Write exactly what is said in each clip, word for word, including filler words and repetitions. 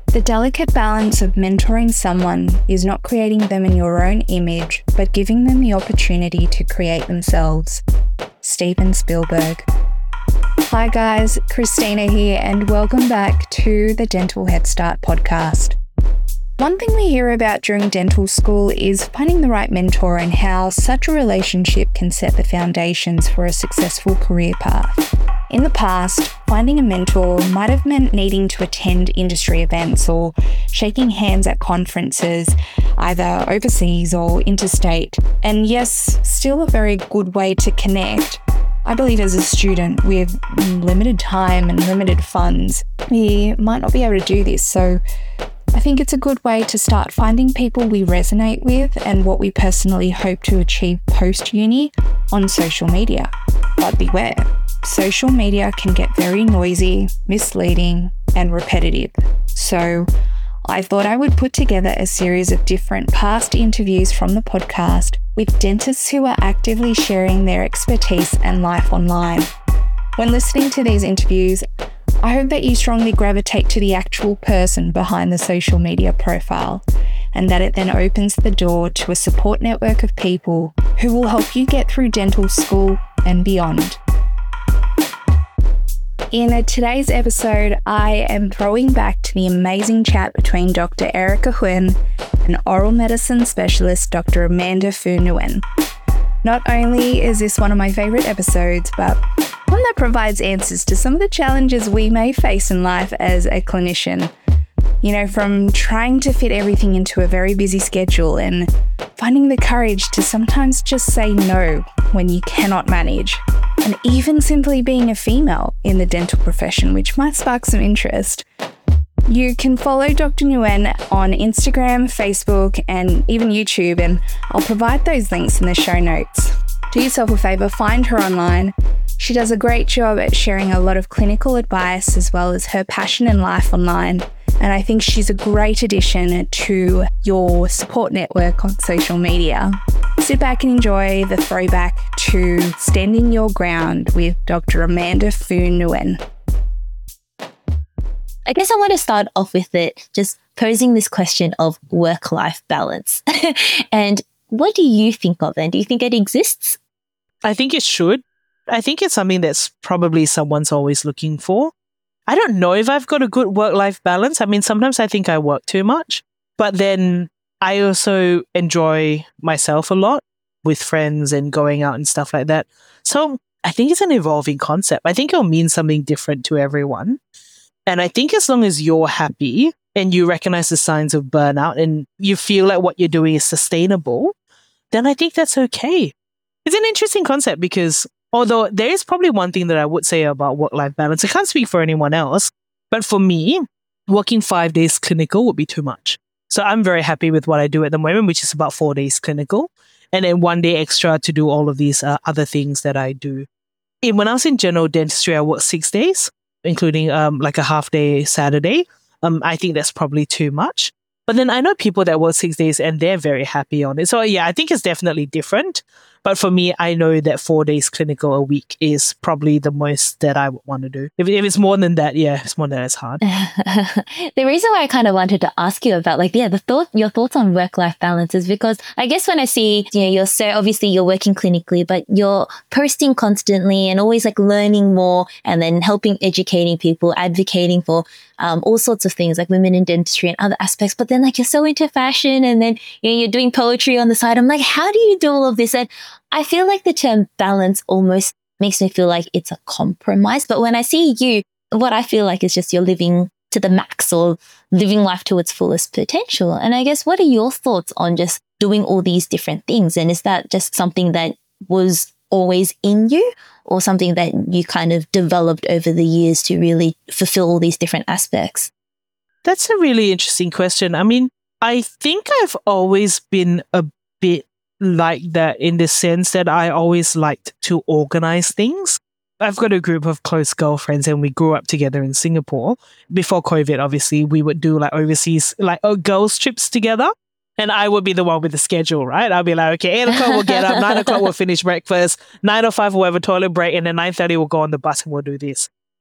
The delicate balance of mentoring someone is not creating them in your own image, but giving them the opportunity to create themselves. Steven Spielberg. Hi guys, Christina here, and welcome back to the Dental Head Start podcast. One thing we hear about during dental school is finding the right mentor and how such a relationship can set the foundations for a successful career path. In the past, finding a mentor might have meant needing to attend industry events or shaking hands at conferences, either overseas or interstate. And yes, still a very good way to connect. I believe as a student with limited time and limited funds, we might not be able to do this. So I think it's a good way to start finding people we resonate with and what we personally hope to achieve post-uni on social media. But beware, social media can get very noisy, misleading, and repetitive. So I thought I would put together a series of different past interviews from the podcast with dentists who are actively sharing their expertise and life online. When listening to these interviews, I hope that you strongly gravitate to the actual person behind the social media profile, and that it then opens the door to a support network of people who will help you get through dental school and beyond. In today's episode, I am throwing back to the amazing chat between Doctor Erica Huynh and oral medicine specialist Doctor Amanda Phu Nguyen. Not only is this one of my favourite episodes, but one that provides answers to some of the challenges we may face in life as a clinician. You know, from trying to fit everything into a very busy schedule and finding the courage to sometimes just say no when you cannot manage, and even simply being a female in the dental profession, which might spark some interest. You can follow Doctor Nguyen on Instagram, Facebook, and even YouTube, and I'll provide those links in the show notes. Do yourself a favour, find her online. She does a great job at sharing a lot of clinical advice as well as her passion and life online. And I think she's a great addition to your support network on social media. Sit back and enjoy the throwback to Standing Your Ground with Doctor Amanda Phu Nguyen. I guess I want to start off with it, just posing this question of work-life balance. And what do you think of it? Do you think it exists? I think it should. I think it's something that's probably someone's always looking for. I don't know if I've got a good work-life balance. I mean, sometimes I think I work too much, but then I also enjoy myself a lot with friends and going out and stuff like that. So I think it's an evolving concept. I think it'll mean something different to everyone. And I think as long as you're happy and you recognize the signs of burnout and you feel like what you're doing is sustainable, then I think that's okay. It's an interesting concept because although there is probably one thing that I would say about work-life balance, I can't speak for anyone else, but for me, working five days clinical would be too much. So I'm very happy with what I do at the moment, which is about four days clinical, and then one day extra to do all of these uh, other things that I do. And when I was in general dentistry, I worked six days, including um, like a half day Saturday. Um, I think that's probably too much. But then I know people that work six days and they're very happy on it. So yeah, I think it's definitely different. But for me, I know that four days clinical a week is probably the most that I would want to do. If, if it's more than that, yeah, it's more than that, it's hard. The reason why I kind of wanted to ask you about, like, yeah, the thought, your thoughts on work-life balance is because I guess when I see, you know, you're so, obviously you're working clinically, but you're posting constantly and always like learning more and then helping, educating people, advocating for um, all sorts of things like women in dentistry and other aspects. But then like you're so into fashion and then, you know, you're doing poetry on the side. I'm like, how do you do all of this? And I feel like the term balance almost makes me feel like it's a compromise. But when I see you, what I feel like is just you're living to the max or living life to its fullest potential. And I guess, what are your thoughts on just doing all these different things? And is that just something that was always in you or something that you kind of developed over the years to really fulfill all these different aspects? That's a really interesting question. I mean, I think I've always been a bit like that in the sense that I always liked to organize things. I've got a group of close girlfriends and we grew up together in Singapore. Before COVID, obviously, we would do like overseas, like oh, girls trips together. And I would be the one with the schedule, right? I'll be like, okay, eight o'clock we'll get up, nine o'clock we'll finish breakfast, nine or five we'll have a toilet break, and then nine thirty we'll go on the bus and we'll do this.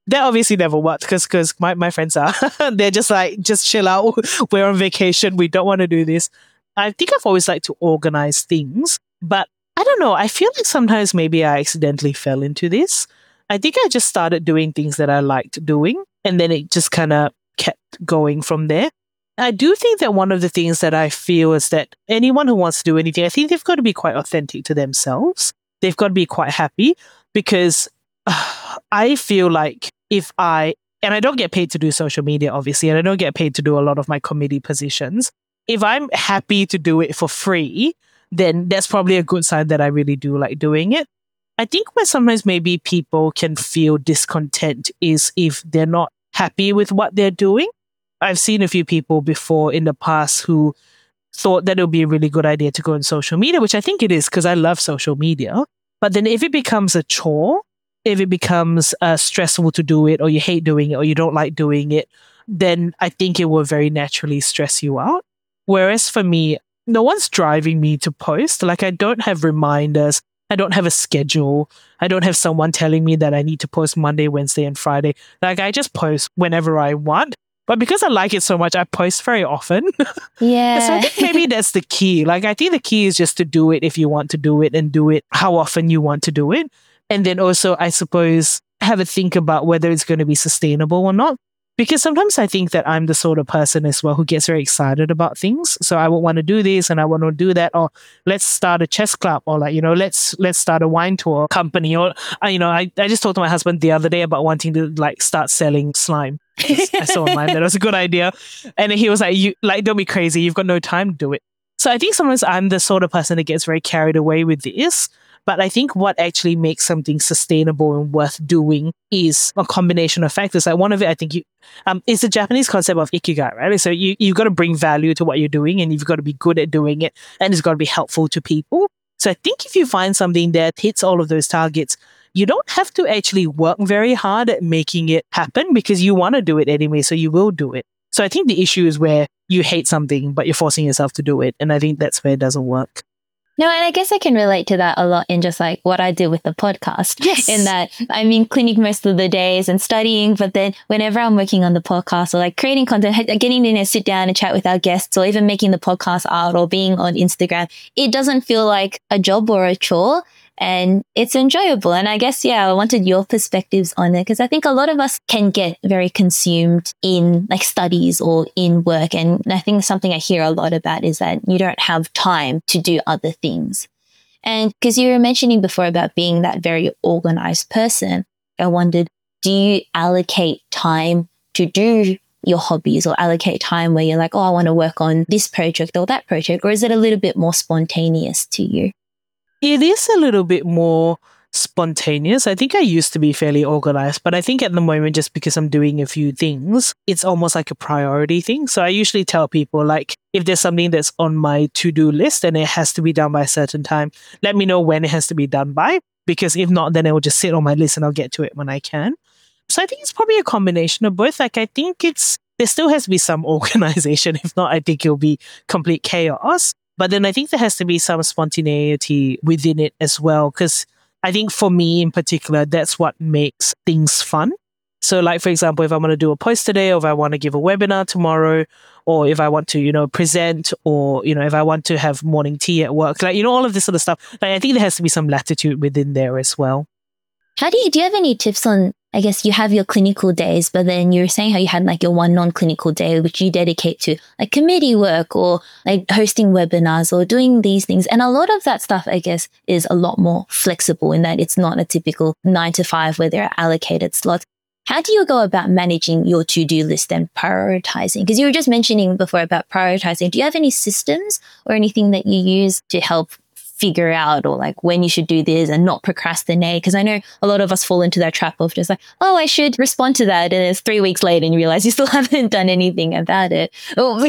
that obviously never worked because because my, my friends are, they're just like, just chill out. We're on vacation. We don't want to do this. I think I've always liked to organize things, but I don't know. I feel like sometimes maybe I accidentally fell into this. I think I just started doing things that I liked doing, and then it just kind of kept going from there. I do think that one of the things that I feel is that anyone who wants to do anything, I think they've got to be quite authentic to themselves. They've got to be quite happy because uh, I feel like if I, and I don't get paid to do social media, obviously, and I don't get paid to do a lot of my committee positions. If I'm happy to do it for free, then that's probably a good sign that I really do like doing it. I think where sometimes maybe people can feel discontent is if they're not happy with what they're doing. I've seen a few people before in the past who thought that it would be a really good idea to go on social media, which I think it is because I love social media. But then if it becomes a chore, if it becomes uh, stressful to do it, or you hate doing it, or you don't like doing it, then I think it will very naturally stress you out. Whereas for me, no one's driving me to post. Like I don't have reminders. I don't have a schedule. I don't have someone telling me that I need to post Monday, Wednesday, and Friday. Like I just post whenever I want. But because I like it so much, I post very often. Yeah. So I think maybe that's the key. Like, I think the key is just to do it if you want to do it and do it how often you want to do it. And then also, I suppose, have a think about whether it's going to be sustainable or not. Because sometimes I think that I'm the sort of person as well who gets very excited about things. So I would want to do this and I want to do that, or let's start a chess club, or like, you know, let's let's start a wine tour company. Or, uh, you know, I, I just talked to my husband the other day about wanting to like start selling slime. I saw online that it was a good idea. And he was like, "You like, don't be crazy. You've got no time to do it." So I think sometimes I'm the sort of person that gets very carried away with this. But I think what actually makes something sustainable and worth doing is a combination of factors. Like one of it, I think you, um, it's a Japanese concept of ikigai, right? So you, you've got to bring value to what you're doing, and you've got to be good at doing it, and it's got to be helpful to people. So I think if you find something that hits all of those targets, you don't have to actually work very hard at making it happen because you want to do it anyway. So you will do it. So I think the issue is where you hate something, but you're forcing yourself to do it. And I think that's where it doesn't work. No, and I guess I can relate to that a lot in just like what I do with the podcast. Yes. In that I'm in clinic most of the days and studying, but then whenever I'm working on the podcast or like creating content, getting in and sit down and chat with our guests, or even making the podcast out or being on Instagram, it doesn't feel like a job or a chore. And it's enjoyable. And I guess, yeah, I wanted your perspectives on it because I think a lot of us can get very consumed in like studies or in work. And I think something I hear a lot about is that you don't have time to do other things. And because you were mentioning before about being that very organized person, I wondered, do you allocate time to do your hobbies or allocate time where you're like, oh, I want to work on this project or that project? Or is it a little bit more spontaneous to you? It is a little bit more spontaneous. I think I used to be fairly organized, but I think at the moment, just because I'm doing a few things, it's almost like a priority thing. So I usually tell people, like, if there's something that's on my to-do list and it has to be done by a certain time, let me know when it has to be done by, because if not, then it will just sit on my list and I'll get to it when I can. So I think it's probably a combination of both. Like, I think it's, there still has to be some organization. If not, I think it'll be complete chaos. But then I think there has to be some spontaneity within it as well, because I think for me in particular, that's what makes things fun. So like, for example, if I want to do a post today, or if I want to give a webinar tomorrow, or if I want to, you know, present, or, you know, if I want to have morning tea at work, like, you know, all of this sort of stuff, like, I think there has to be some latitude within there as well. How do you, do you have any tips on, I guess you have your clinical days, but then you were saying how you had like your one non-clinical day, which you dedicate to like committee work or like hosting webinars or doing these things. And a lot of that stuff, I guess, is a lot more flexible in that it's not a typical nine to five where there are allocated slots. How do you go about managing your to-do list and prioritizing? Because you were just mentioning before about prioritizing. Do you have any systems or anything that you use to help figure out or like when you should do this and not procrastinate? Because I know a lot of us fall into that trap of just like, oh, I should respond to that. And it's three weeks later and you realize you still haven't done anything about it. Oh,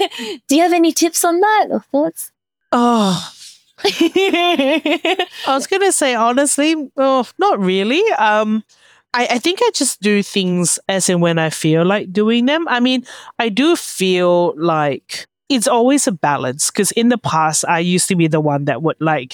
do you have any tips on that or thoughts? Oh, I was going to say, honestly, oh, not really. Um, I, I think I just do things as in when I feel like doing them. I mean, I do feel like it's always a balance, because in the past, I used to be the one that would like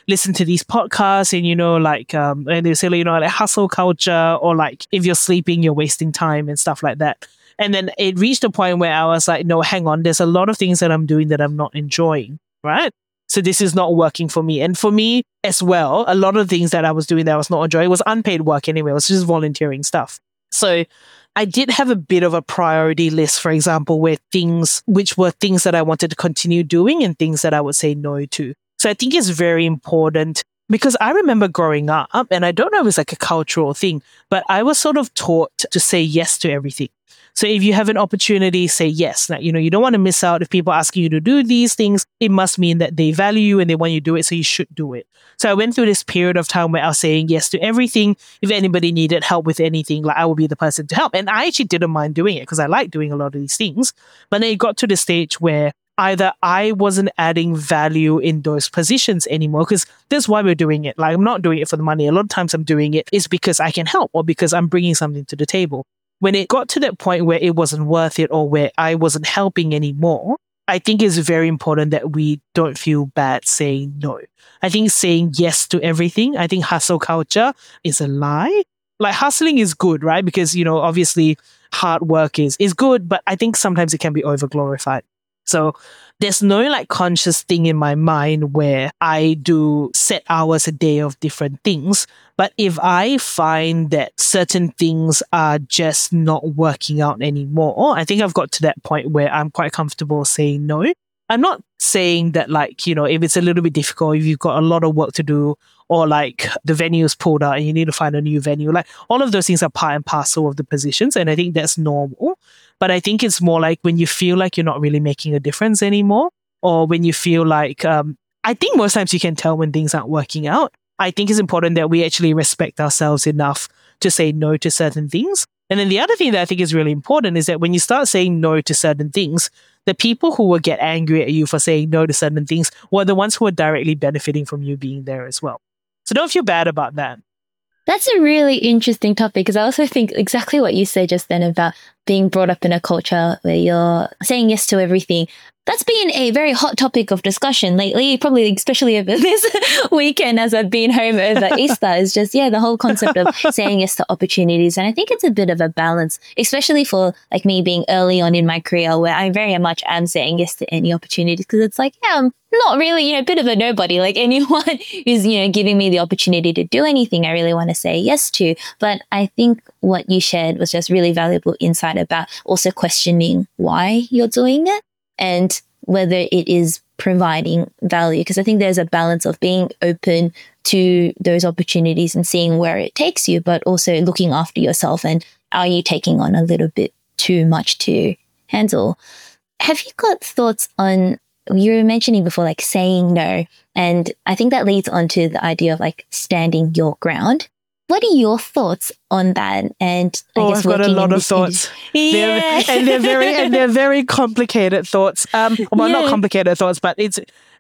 listen to these podcasts and, you know, like, um, and they say, you know, like hustle culture, or like if you're sleeping, you're wasting time and stuff like that. And then it reached a point where I was like, no, hang on, there's a lot of things that I'm doing that I'm not enjoying, right? So this is not working for me. And for me as well, a lot of things that I was doing that I was not enjoying was unpaid work anyway. It was just volunteering stuff. So I did have a bit of a priority list, for example, where things, which were things that I wanted to continue doing and things that I would say no to. So I think it's very important, because I remember growing up, and I don't know if it's like a cultural thing, but I was sort of taught to say yes to everything. So if you have an opportunity, say yes. Now, you know, you don't want to miss out. If people ask you to do these things, it must mean that they value you and they want you to do it, so you should do it. So I went through this period of time where I was saying yes to everything. If anybody needed help with anything, like I would be the person to help. And I actually didn't mind doing it because I like doing a lot of these things. But then it got to the stage where either I wasn't adding value in those positions anymore, because that's why we're doing it. Like, I'm not doing it for the money. A lot of times I'm doing it is because I can help or because I'm bringing something to the table. When it got to that point where it wasn't worth it or where I wasn't helping anymore, I think it's very important that we don't feel bad saying no. I think saying yes to everything, I think hustle culture is a lie. Like, hustling is good, right? Because, you know, obviously hard work is, is good, but I think sometimes it can be over glorified. So there's no like conscious thing in my mind where I do set hours a day of different things. But if I find that certain things are just not working out anymore, I think I've got to that point where I'm quite comfortable saying no. I'm not saying that, like, you know, if it's a little bit difficult, if you've got a lot of work to do, or like the venue's pulled out and you need to find a new venue, like all of those things are part and parcel of the positions. And I think that's normal. But I think it's more like when you feel like you're not really making a difference anymore, or when you feel like, um, I think most times you can tell when things aren't working out. I think it's important that we actually respect ourselves enough to say no to certain things. And then the other thing that I think is really important is that when you start saying no to certain things, the people who will get angry at you for saying no to certain things were the ones who are directly benefiting from you being there as well. So don't feel bad about that. That's a really interesting topic, because I also think exactly what you said just then about being brought up in a culture where you're saying yes to everything. That's been a very hot topic of discussion lately, probably especially over this weekend as I've been home over Easter, is just, yeah, the whole concept of saying yes to opportunities. And I think it's a bit of a balance, especially for like me being early on in my career, where I very much am saying yes to any opportunities, because it's like, yeah, I'm not really, you know, a bit of a nobody. Like, anyone who's, you know, giving me the opportunity to do anything, I really want to say yes to. But I think what you shared was just really valuable insight about also questioning why you're doing it and whether it is providing value. Because I think there's a balance of being open to those opportunities and seeing where it takes you, but also looking after yourself. And are you taking on a little bit too much to handle? Have you got thoughts on, you were mentioning before, like saying no, and I think that leads on to the idea of like standing your ground. What are your thoughts on that? And I oh, guess I've got a lot of thoughts. Industry. Yeah. They're, and they're very and they're very complicated thoughts. Um, well, yeah. Not complicated thoughts, but it's.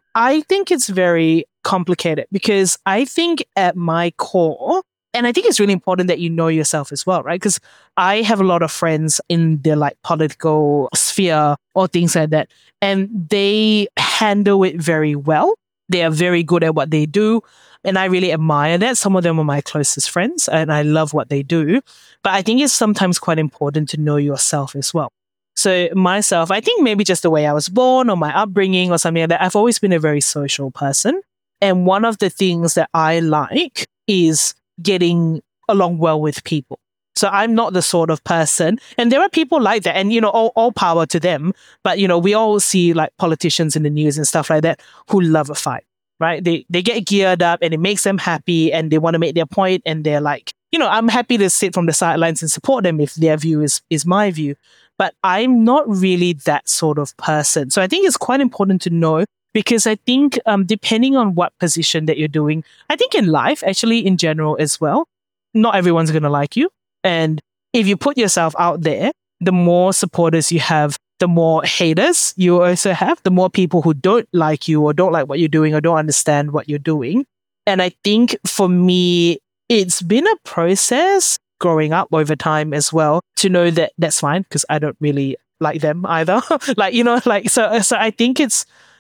I think it's very complicated because I think at my core, and I think it's really important that you know yourself as well, right? Because I have a lot of friends in the like political sphere or things like that, and they handle it very well. They are very good at what they do. And I really admire that. Some of them are my closest friends and I love what they do. But I think it's sometimes quite important to know yourself as well. So myself, I think maybe just the way I was born or my upbringing or something like that, I've always been a very social person. And one of the things that I like is getting along well with people. So I'm not the sort of person, and there are people like that, and, you know, all, all power to them. But, you know, we all see like politicians in the news and stuff like that who love a fight. Right? They they get geared up and it makes them happy and they want to make their point and they're like, you know, I'm happy to sit from the sidelines and support them if their view is, is my view. But I'm not really that sort of person. So I think it's quite important to know, because I think um, depending on what position that you're doing, I think in life, actually in general as well, not everyone's going to like you. And if you put yourself out there, the more supporters you have, the more haters you also have, the more people who don't like you or don't like what you're doing or don't understand what you're doing. And I think for me, it's been a process growing up over time as well to know that that's fine, because I don't really like them either. like, you know, like, so, so I think it's,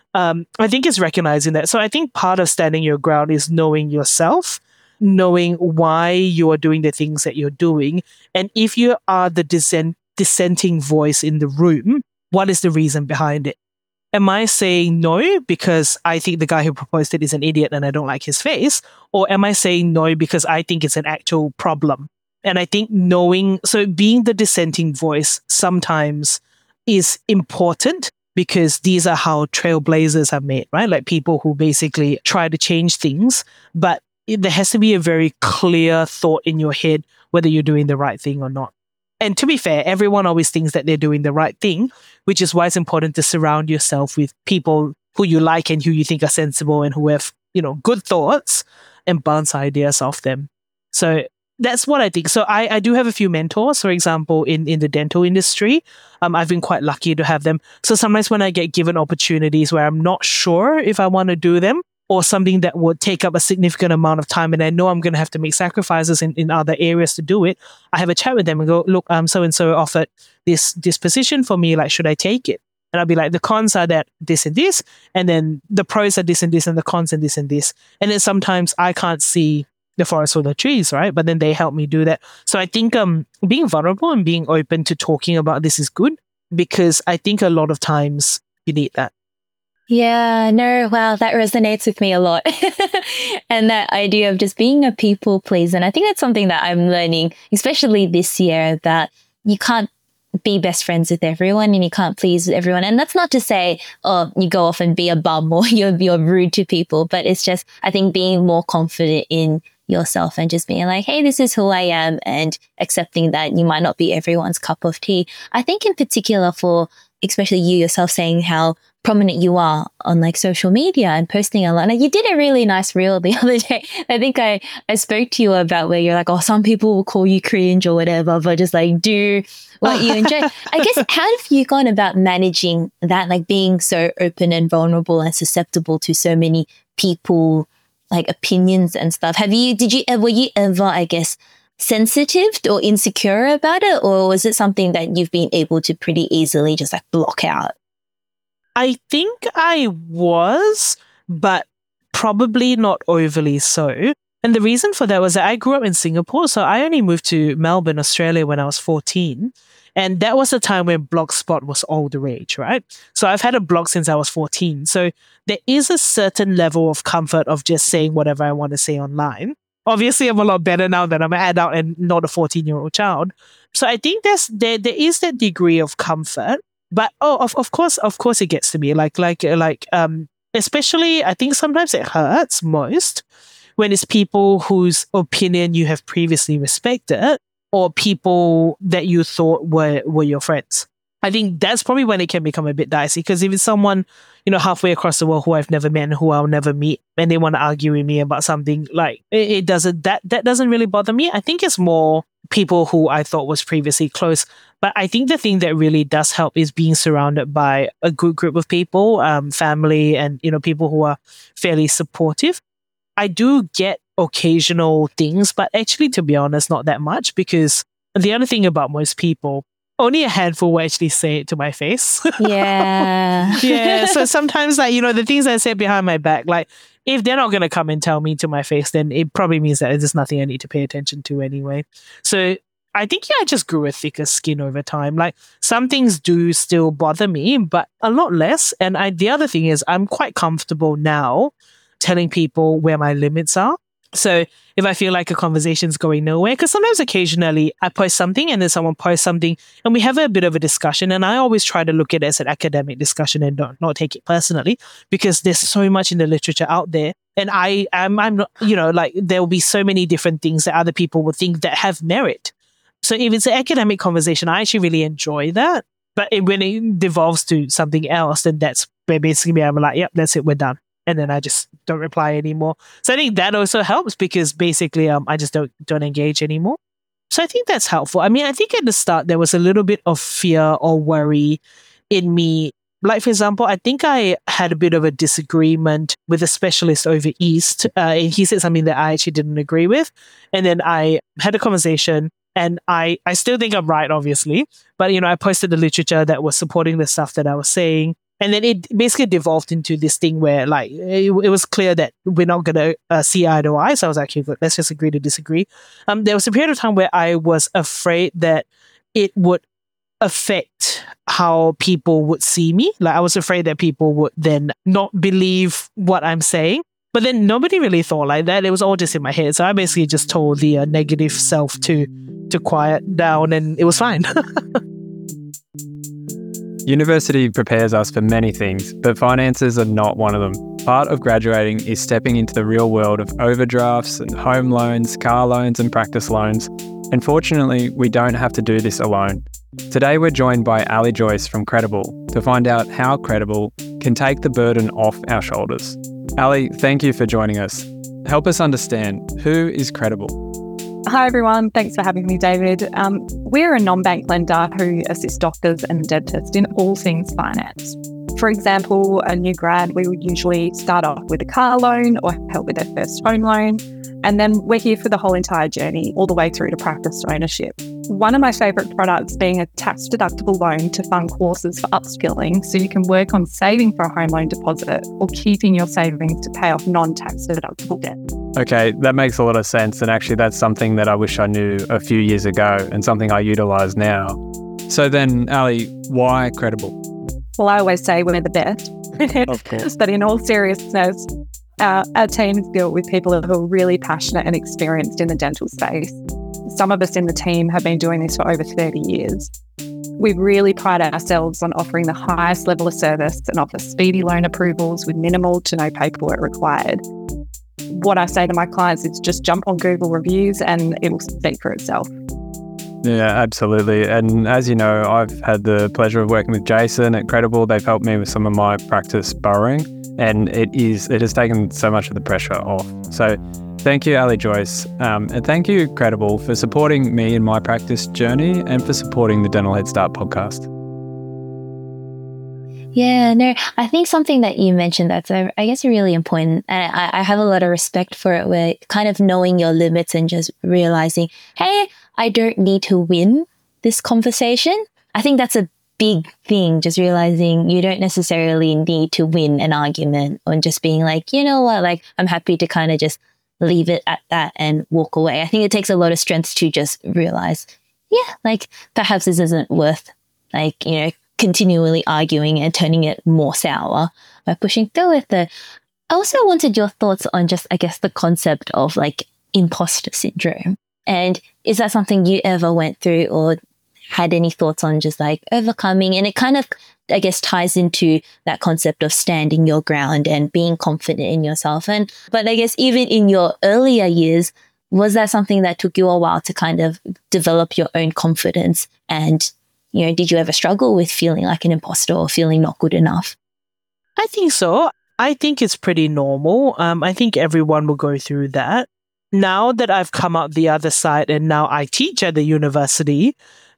um, I think it's recognizing that. So I think part of standing your ground is knowing yourself, knowing why you are doing the things that you're doing. And if you are the dissent, dissenting voice in the room, what is the reason behind it? Am I saying no because I think the guy who proposed it is an idiot and I don't like his face? Or am I saying no because I think it's an actual problem? And I think knowing, so being the dissenting voice sometimes is important because these are how trailblazers are made, right? Like people who basically try to change things, but it, there has to be a very clear thought in your head whether you're doing the right thing or not. And to be fair, everyone always thinks that they're doing the right thing, which is why it's important to surround yourself with people who you like and who you think are sensible and who have, you know, good thoughts and bounce ideas off them. So that's what I think. So I, I do have a few mentors, for example, in, in the dental industry. Um, I've been quite lucky to have them. So sometimes when I get given opportunities where I'm not sure if I want to do them, or something that would take up a significant amount of time and I know I'm going to have to make sacrifices in, in other areas to do it, I have a chat with them and go, look, um, so-and-so offered this, this position for me, like, should I take it? And I'll be like, the cons are that this and this, and then the pros are this and this, and the cons and this and this. And then sometimes I can't see the forest for the trees, right? But then they help me do that. So I think um, being vulnerable and being open to talking about this is good, because I think a lot of times you need that. Yeah, no, wow, that resonates with me a lot. And that idea of just being a people pleaser. And I think that's something that I'm learning, especially this year, that you can't be best friends with everyone and you can't please everyone. And that's not to say, oh, you go off and be a bum or you're, you're rude to people, but it's just, I think, being more confident in yourself and just being like, hey, this is who I am, and accepting that you might not be everyone's cup of tea. I think in particular for, especially you yourself saying how prominent you are on like social media and posting a lot. Now, you did a really nice reel the other day. I think I, I spoke to you about where you're like, oh, some people will call you cringe or whatever, but just like do what you enjoy. I guess, how have you gone about managing that, like being so open and vulnerable and susceptible to so many people, like opinions and stuff? Have you, did you ever, were you ever, I guess, sensitive or insecure about it? Or was it something that you've been able to pretty easily just like block out? I think I was, but probably not overly so. And the reason for that was that I grew up in Singapore, so I only moved to Melbourne, Australia when I was fourteen. And that was the time when Blogspot was all the rage, right? So I've had a blog since I was fourteen. So there is a certain level of comfort of just saying whatever I want to say online. Obviously, I'm a lot better now that I'm an adult and not a fourteen-year-old child. So I think there's, there there is that degree of comfort. But oh, of of course, of course, it gets to me. Like like like um, especially I think sometimes it hurts most when it's people whose opinion you have previously respected, or people that you thought were were your friends. I think that's probably when it can become a bit dicey, because if it's someone, you know, halfway across the world who I've never met and who I'll never meet, and they want to argue with me about something, like it, it doesn't that that doesn't really bother me. I think it's more people who I thought was previously close. But I think the thing that really does help is being surrounded by a good group of people, um, family, and you know, people who are fairly supportive. I do get occasional things, but actually, to be honest, not that much, because the other thing about most people, only a handful will actually say it to my face. Yeah. Yeah. So sometimes, like, you know, the things I say behind my back, like, if they're not going to come and tell me to my face, then it probably means that there's nothing I need to pay attention to anyway. So I think, yeah, I just grew a thicker skin over time. Like, some things do still bother me, but a lot less. And I, the other thing is, I'm quite comfortable now telling people where my limits are. So if I feel like a conversation's going nowhere, because sometimes occasionally I post something and then someone posts something and we have a bit of a discussion, and I always try to look at it as an academic discussion and not, not take it personally, because there's so much in the literature out there. And I am, I'm not, you know, like there will be so many different things that other people will think that have merit. So if it's an academic conversation, I actually really enjoy that. But it, when it devolves to something else, then that's where basically I'm like, yep, that's it, we're done. And then I just don't reply anymore. So I think that also helps, because basically um, I just don't don't engage anymore. So I think that's helpful. I mean, I think at the start there was a little bit of fear or worry in me. Like, for example, I think I had a bit of a disagreement with a specialist over East. Uh, and he said something that I actually didn't agree with. And then I had a conversation, and I, I still think I'm right, obviously. But, you know, I posted the literature that was supporting the stuff that I was saying. And then it basically devolved into this thing where like it, it was clear that we're not going to uh, see eye to eye. So I was like, okay, let's just agree to disagree. Um, there was a period of time where I was afraid that it would affect how people would see me. Like I was afraid that people would then not believe what I'm saying. But then nobody really thought like that. It was all just in my head. So I basically just told the uh, negative self to to quiet down, and it was fine. University prepares us for many things, but finances are not one of them. Part of graduating is stepping into the real world of overdrafts and home loans, car loans and practice loans. And fortunately, we don't have to do this alone. Today we're joined by Ali Joyce from Credible to find out how Credible can take the burden off our shoulders. Ali, thank you for joining us. Help us understand, who is Credible? Hi everyone, thanks for having me, David. Um, we're a non-bank lender who assists doctors and dentists in all things finance. For example, a new grad, we would usually start off with a car loan or help with their first home loan. And then we're here for the whole entire journey, all the way through to practice ownership. One of my favourite products being a tax-deductible loan to fund courses for upskilling, so you can work on saving for a home loan deposit or keeping your savings to pay off non-tax deductible debt. Okay, that makes a lot of sense. And actually, that's something that I wish I knew a few years ago and something I utilise now. So then, Ali, why Credible? Well, I always say we're the best. Of course. But in all seriousness, uh, our team is built with people who are really passionate and experienced in the dental space. Some of us in the team have been doing this for over thirty years. We really pride ourselves on offering the highest level of service and offer speedy loan approvals with minimal to no paperwork required. What I say to my clients is just jump on Google reviews and it will speak for itself. Yeah, absolutely. And as you know, I've had the pleasure of working with Jason at Credible. They've helped me with some of my practice borrowing, and it is it has taken so much of the pressure off. So thank you, Ali Joyce. Um, and thank you, Credible, for supporting me in my practice journey and for supporting the Dental Head Start podcast. Yeah, no, I think something that you mentioned that's, uh, I guess, really important. And I, I have a lot of respect for it, where kind of knowing your limits and just realizing, hey, I don't need to win this conversation. I think that's a big thing, just realizing you don't necessarily need to win an argument, or just being like, you know what, like, I'm happy to kind of just leave it at that and walk away. I think it takes a lot of strength to just realize, yeah, like, perhaps this isn't worth, like, you know, continually arguing and turning it more sour by pushing through with it. I also wanted your thoughts on just, I guess, the concept of like imposter syndrome. And is that something you ever went through or had any thoughts on just like overcoming? And it kind of, I guess, ties into that concept of standing your ground and being confident in yourself. And, but I guess even in your earlier years, was that something that took you a while to kind of develop your own confidence? And you know, did you ever struggle with feeling like an imposter or feeling not good enough? I think so. I think it's pretty normal. Um, I think everyone will go through that. Now that I've come out the other side and now I teach at the university,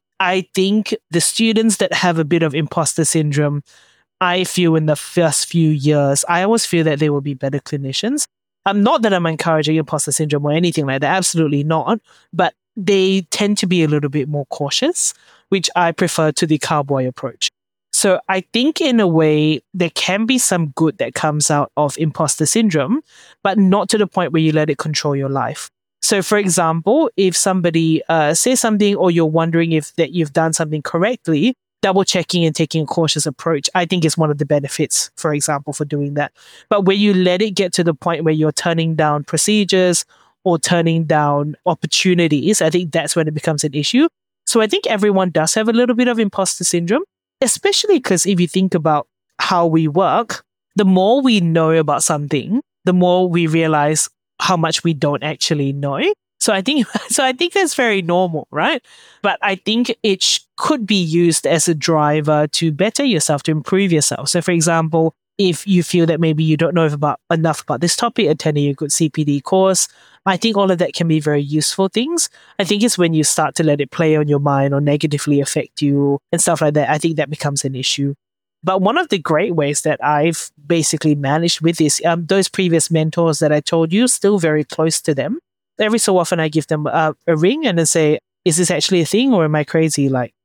I think the students that have a bit of imposter syndrome, I feel in the first few years, I always feel that they will be better clinicians. Um, not that I'm encouraging imposter syndrome or anything like that, absolutely not. But they tend to be a little bit more cautious, which I prefer to the cowboy approach. So I think in a way, there can be some good that comes out of imposter syndrome, but not to the point where you let it control your life. So for example, if somebody uh, says something or you're wondering if that you've done something correctly, double checking and taking a cautious approach, I think is one of the benefits, for example, for doing that. But when you let it get to the point where you're turning down procedures or turning down opportunities, I think that's when it becomes an issue. So I think everyone does have a little bit of imposter syndrome, especially because if you think about how we work, the more we know about something, the more we realize how much we don't actually know. So I think, so I think that's very normal, right? But I think it sh- could be used as a driver to better yourself, to improve yourself. So for example, if you feel that maybe you don't know about enough about this topic, attending a good C P D course, I think all of that can be very useful things. I think it's when you start to let it play on your mind or negatively affect you and stuff like that, I think that becomes an issue. But one of the great ways that I've basically managed with this, um, those previous mentors that I told you, still very close to them. Every so often I give them uh, a ring and then say, is this actually a thing or am I crazy? Like,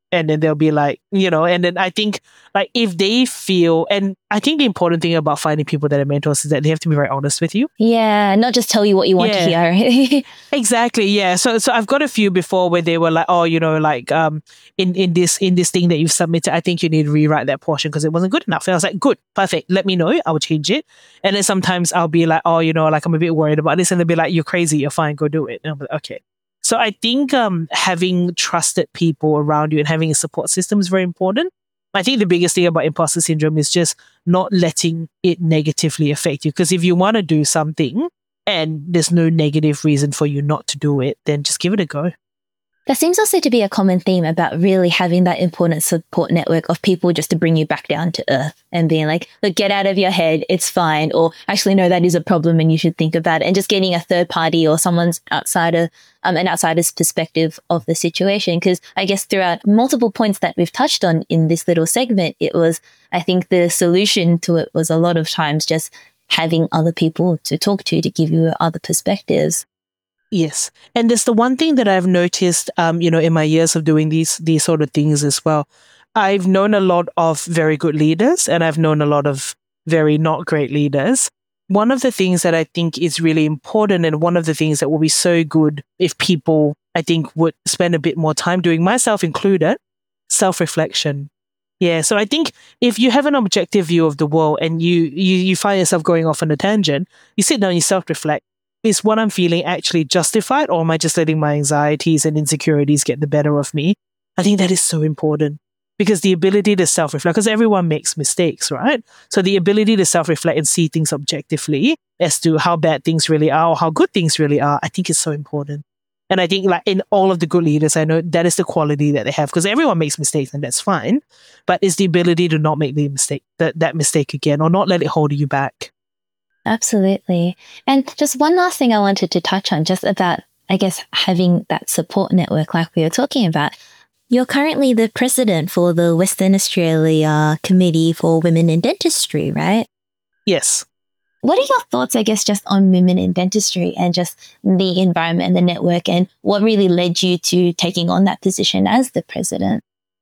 And then they'll be like, you know, and then I think like if they feel, and I think the important thing about finding people that are mentors is that they have to be very honest with you. Yeah, not just tell you what you want Yeah. to hear. Exactly. Yeah. So so I've got a few before where they were like, oh, you know, like um in, in this in this thing that you've submitted, I think you need to rewrite that portion because it wasn't good enough. And I was like, good, perfect. Let me know. I will change it. And then sometimes I'll be like, oh, you know, like I'm a bit worried about this. And they'll be like, you're crazy, you're fine, go do it. And I'm like, okay. So I think um, having trusted people around you and having a support system is very important. I think the biggest thing about imposter syndrome is just not letting it negatively affect you. Because if you want to do something and there's no negative reason for you not to do it, then just give it a go. There seems also to be a common theme about really having that important support network of people just to bring you back down to earth and being like, look, get out of your head, it's fine. Or actually, no, that is a problem and you should think about it. And just getting a third party or someone's outsider, um, an outsider's perspective of the situation. Because I guess throughout multiple points that we've touched on in this little segment, it was, I think the solution to it was a lot of times just having other people to talk to, to give you other perspectives. Yes. And there's the one thing that I've noticed, um, you know, in my years of doing these, these sort of things as well. I've known a lot of very good leaders and I've known a lot of very not great leaders. One of the things that I think is really important and one of the things that will be so good if people, I think, would spend a bit more time doing, myself included, self-reflection. Yeah. So I think if you have an objective view of the world and you, you, you find yourself going off on a tangent, you sit down and you self-reflect. Is what I'm feeling actually justified or am I just letting my anxieties and insecurities get the better of me? I think that is so important because the ability to self-reflect, because everyone makes mistakes, right? So the ability to self-reflect and see things objectively as to how bad things really are or how good things really are, I think is so important. And I think like in all of the good leaders, I know that is the quality that they have because everyone makes mistakes and that's fine. But it's the ability to not make the mistake, that, that mistake again or not let it hold you back. Absolutely. And just one last thing I wanted to touch on, just about, I guess, having that support network like we were talking about. You're currently the president for the Western Australia Committee for Women in Dentistry, right? Yes. What are your thoughts, I guess, just on women in dentistry and just the environment and the network and what really led you to taking on that position as the president?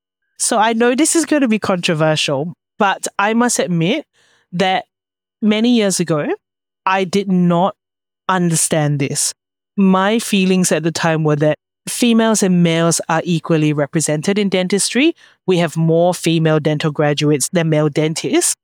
So I know this is going to be controversial, but I must admit that many years ago, I did not understand this. My feelings at the time were that females and males are equally represented in dentistry. We have more female dental graduates than male dentists.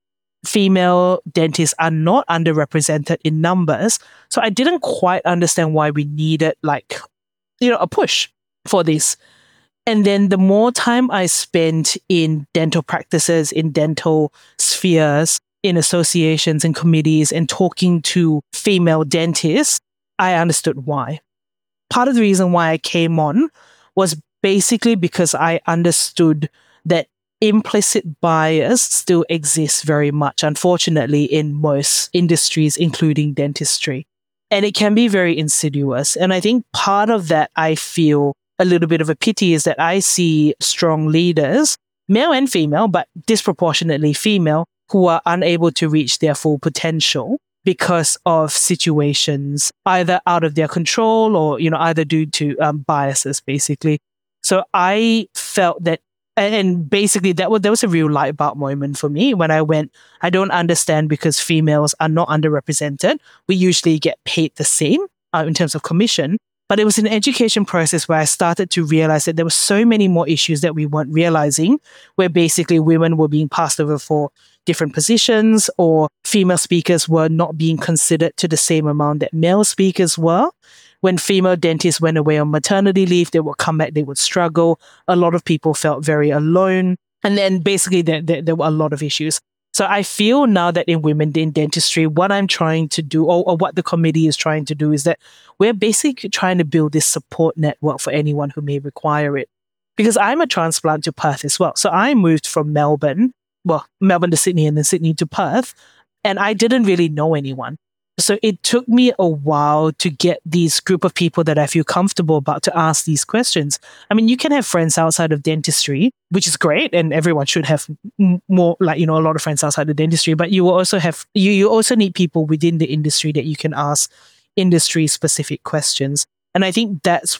Female dentists are not underrepresented in numbers. So I didn't quite understand why we needed like, you know, a push for this. And then the more time I spent in dental practices, in dental spheres, in associations and committees and talking to female dentists, I understood why. Part of the reason why I came on was basically because I understood that implicit bias still exists very much, unfortunately, in most industries, including dentistry. And it can be very insidious. And I think part of that I feel a little bit of a pity is that I see strong leaders, male and female, but disproportionately female, who are unable to reach their full potential because of situations either out of their control or, you know, either due to um, biases, basically. So I felt that, and basically that was, that was a real light bulb moment for me when I went, I don't understand because females are not underrepresented. We usually get paid the same uh, in terms of commission. But it was an education process where I started to realize that there were so many more issues that we weren't realizing, where basically women were being passed over for different positions or female speakers were not being considered to the same amount that male speakers were. When female dentists went away on maternity leave, they would come back, they would struggle. A lot of people felt very alone. And then basically there, there, there were a lot of issues. So I feel now that in women in dentistry, what I'm trying to do or, or what the committee is trying to do is that we're basically trying to build this support network for anyone who may require it. Because I'm a transplant to Perth as well. So I moved from Melbourne, well, Melbourne to Sydney and then Sydney to Perth, and I didn't really know anyone. So it took me a while to get these group of people that I feel comfortable about to ask these questions. I mean, you can have friends outside of dentistry, which is great, and everyone should have m- more, like, you know, a lot of friends outside of dentistry, but you will also have, you, you also need people within the industry that you can ask industry specific questions. And I think that's what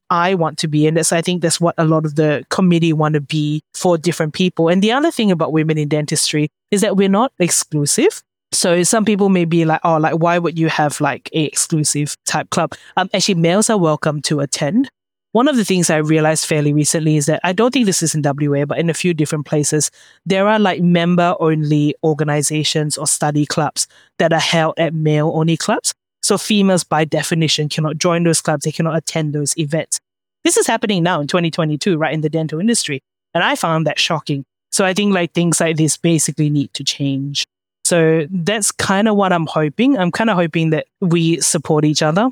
I want to be. And that's, I think that's what a lot of the committee want to be for different people. And the other thing about women in dentistry is that we're not exclusive. So some people may be like, oh, like, why would you have like a exclusive type club? Um, actually, males are welcome to attend. One of the things I realized fairly recently is that I don't think this is in W A, but in a few different places, there are like member-only organizations or study clubs that are held at male-only clubs. So females, by definition, cannot join those clubs. They cannot attend those events. This is happening now in twenty twenty-two, right, in the dental industry. And I found that shocking. So I think like things like this basically need to change. So that's kind of what I'm hoping. I'm kind of hoping that we support each other,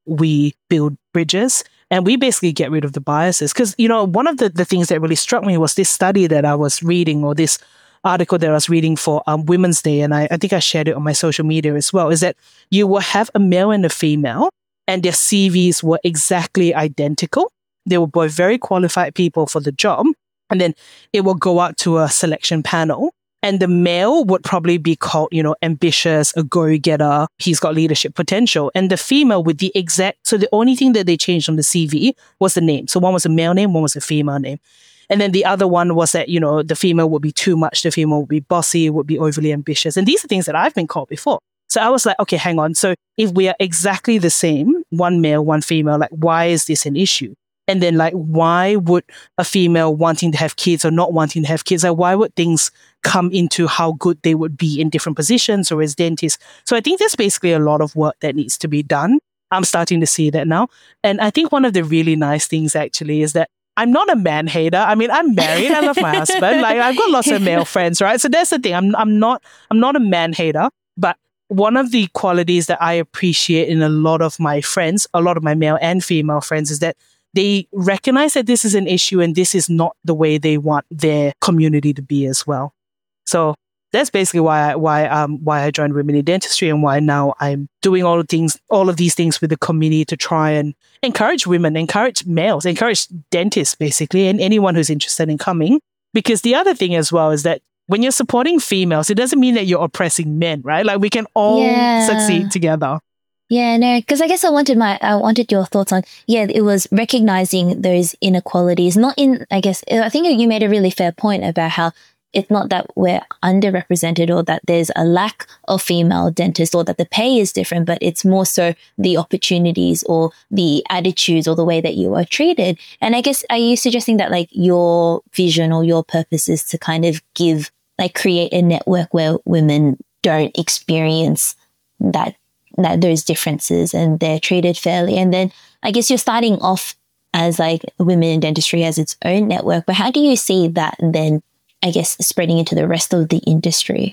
we build bridges, and we basically get rid of the biases. Because, you know, one of the, the things that really struck me was this study that I was reading, or this article that I was reading for um, Women's Day, and I, I think I shared it on my social media as well, is that you will have a male and a female, and their C Vs were exactly identical. They were both very qualified people for the job. And then it will go out to a selection panel. And the male would probably be called, you know, ambitious, a go-getter. He's got leadership potential. And the female with the exact, so the only thing that they changed on the C V was the name. So one was a male name, one was a female name. And then the other one was that, you know, the female would be too much. The female would be bossy, would be overly ambitious. And these are things that I've been called before. So I was like, okay, hang on. So if we are exactly the same, one male, one female, like, why is this an issue? And then like, why would a female wanting to have kids or not wanting to have kids, like, why would things come into how good they would be in different positions or as dentists? So I think there's basically a lot of work that needs to be done. I'm starting to see that now. And I think one of the really nice things actually is that I'm not a man hater. I mean, I'm married. I love my husband. Like, I've got lots of male friends, right? So that's the thing. I'm I'm not I'm not a man hater, but one of the qualities that I appreciate in a lot of my friends, a lot of my male and female friends, is that they recognize that this is an issue and this is not the way they want their community to be as well. So that's basically why I, why um why I joined Women in Dentistry, and why now I'm doing all of things, all of these things with the community to try and encourage women, encourage males, encourage dentists basically, and anyone who's interested in coming. Because the other thing as well is that when you're supporting females, it doesn't mean that you're oppressing men, right? Like, we can all Yeah. succeed together. Yeah, no, because I guess I wanted my, I wanted your thoughts on, yeah, it was recognizing those inequalities, not in, I guess, I think you made a really fair point about how it's not that we're underrepresented or that there's a lack of female dentists or that the pay is different, but it's more so the opportunities or the attitudes or the way that you are treated. And I guess, are you suggesting that like your vision or your purpose is to kind of give, like create a network where women don't experience that that those differences and they're treated fairly? And then I guess you're starting off as like Women in Dentistry as its own network, but how do you see that then, I guess, spreading into the rest of the industry?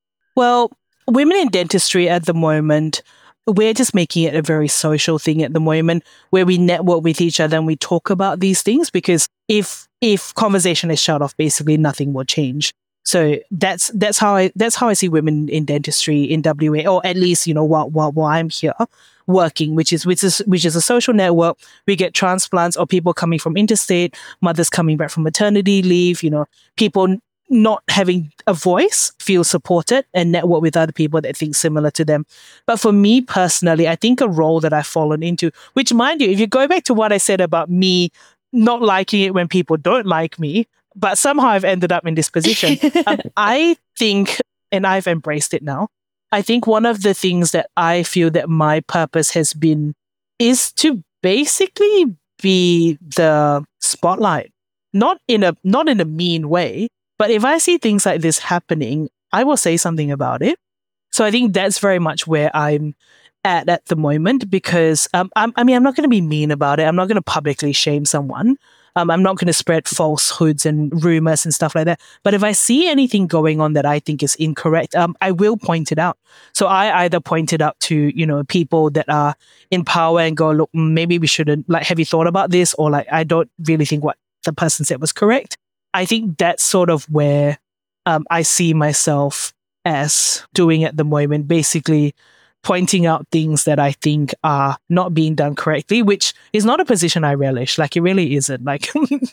Well, Women in Dentistry at the moment, we're just making it a very social thing at the moment, where we network with each other and we talk about these things, because if if conversation is shut off, basically nothing will change. So that's that's how I that's how I see Women in Dentistry in W A, or at least, you know, while while, while I'm here working, which is which is which is a social network. We get transplants or people coming from interstate, mothers coming back from maternity leave, you know, people not having a voice feel supported and network with other people that think similar to them. But for me personally, I think a role that I've fallen into, which, mind you, if you go back to what I said about me not liking it when people don't like me, but somehow I've ended up in this position. um, I think, and I've embraced it now, I think one of the things that I feel that my purpose has been is to basically be the spotlight. Not in a not in a mean way, but if I see things like this happening, I will say something about it. So I think that's very much where I'm at at the moment, because um, I'm, I mean, I'm not going to be mean about it. I'm not going to publicly shame someone. Um, I'm not going to spread falsehoods and rumors and stuff like that. But if I see anything going on that I think is incorrect, um, I will point it out. So I either point it out to, you know, people that are in power and go, look, maybe we shouldn't, like, have you thought about this? Or like, I don't really think what the person said was correct. I think that's sort of where um, I see myself as doing at the moment, basically pointing out things that I think are not being done correctly, which is not a position I relish. Like, it really isn't. Like,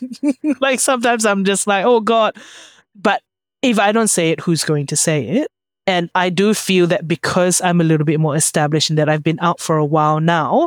like sometimes I'm just like, oh God. But if I don't say it, who's going to say it? And I do feel that because I'm a little bit more established and that I've been out for a while now,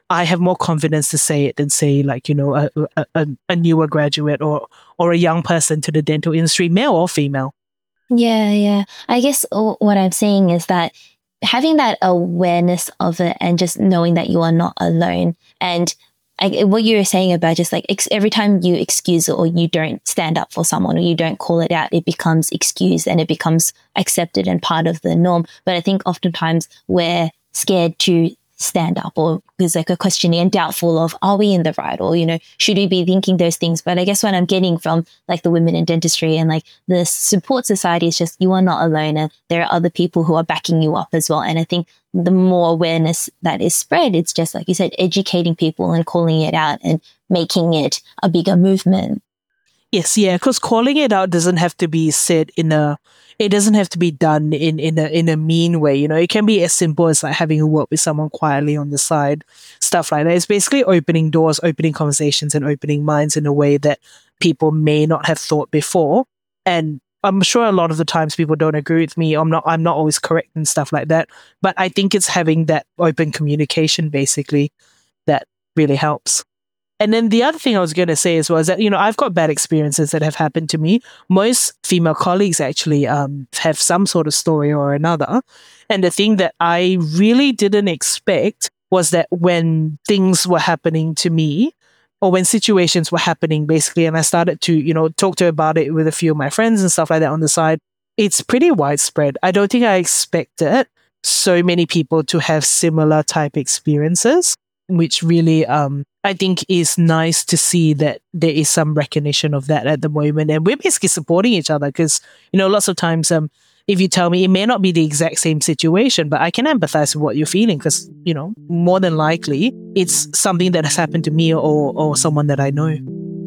I have more confidence to say it than say like, you know, a, a, a newer graduate or, or a young person to the dental industry, male or female. Yeah, yeah. I guess what I'm saying is that having that awareness of it and just knowing that you are not alone, and I, what you were saying about just like ex- every time you excuse it or you don't stand up for someone or you don't call it out, it becomes excused and it becomes accepted and part of the norm. But I think oftentimes we're scared to stand up, or there's like a questioning and doubtful of, are we in the right? Or, you know, should we be thinking those things? But I guess what I'm getting from like the women in dentistry and like the support society is just, you are not alone and there are other people who are backing you up as well. And I think the more awareness that is spread, it's just like you said, educating people and calling it out and making it a bigger movement. Yes, yeah, because calling it out doesn't have to be said in a, it doesn't have to be done in, in a in a mean way. You know, it can be as simple as like having a word with someone quietly on the side, stuff like that. It's basically opening doors, opening conversations, and opening minds in a way that people may not have thought before. And I'm sure a lot of the times people don't agree with me. I'm not. I'm not always correct and stuff like that. But I think it's having that open communication basically that really helps. And then the other thing I was going to say as well is that, you know, I've got bad experiences that have happened to me. Most female colleagues actually um, have some sort of story or another. And the thing that I really didn't expect was that when things were happening to me, or when situations were happening basically, and I started to, you know, talk to about it with a few of my friends and stuff like that on the side, it's pretty widespread. I don't think I expected so many people to have similar type experiences, which really, um, I think is nice to see that there is some recognition of that at the moment. And we're basically supporting each other because, you know, lots of times, um, if you tell me it may not be the exact same situation, but I can empathize with what you're feeling because, you know, more than likely it's something that has happened to me or, or someone that I know.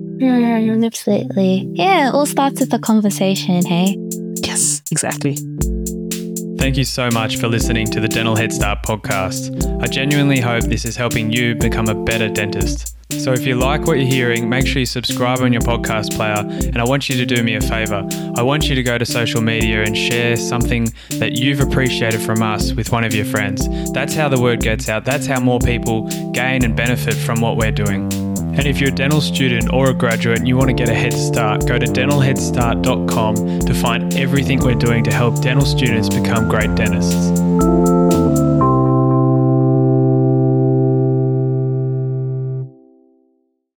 Mm, absolutely. Yeah, it all starts with a conversation, hey? Yes, exactly. Thank you so much for listening to the Dental Head Start podcast. I genuinely hope this is helping you become a better dentist. So if you like what you're hearing, make sure you subscribe on your podcast player, and I want you to do me a favour. I want you to go to social media and share something that you've appreciated from us with one of your friends. That's how the word gets out. That's how more people gain and benefit from what we're doing. And if you're a dental student or a graduate and you want to get a head start, go to dental head start dot com to find everything we're doing to help dental students become great dentists.